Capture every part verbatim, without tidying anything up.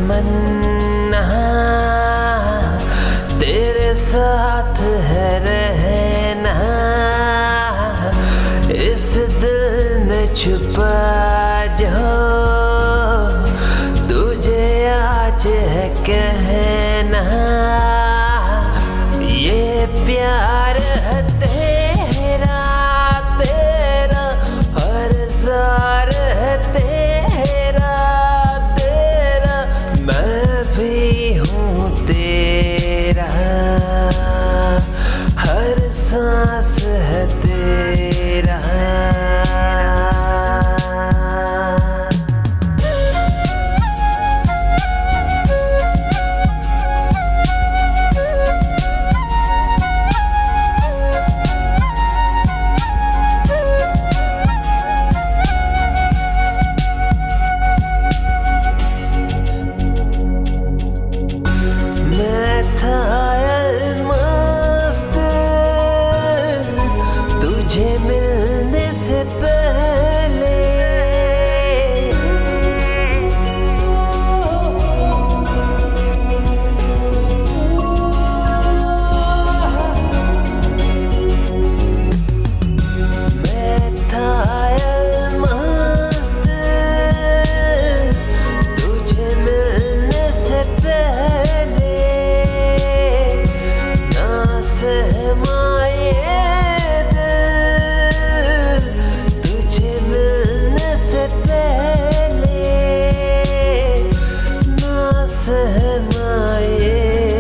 तमन्ना तेरे साथ है रहना, इस दिल में छुपा जो तुझे आज है कहना। ये प्यार है तेरा तेरा, हर ज़ार है तेरा तेरा, मैं भी हूँ तेरा, हर सांस है तेरा। तुझे मिलने से पहले मैं था मस्त, तुझे मिलने से पहले ना सहमाए सहमाए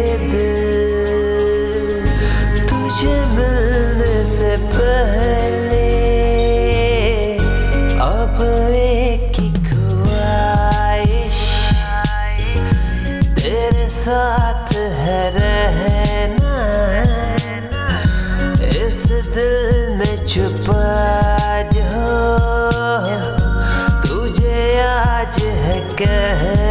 दिल, तुझे मिलने से पहले। अब एक ही ख्वाहिश तेरे साथ है रहना, इस दिल में छुपा जो तुझे आज है कहना।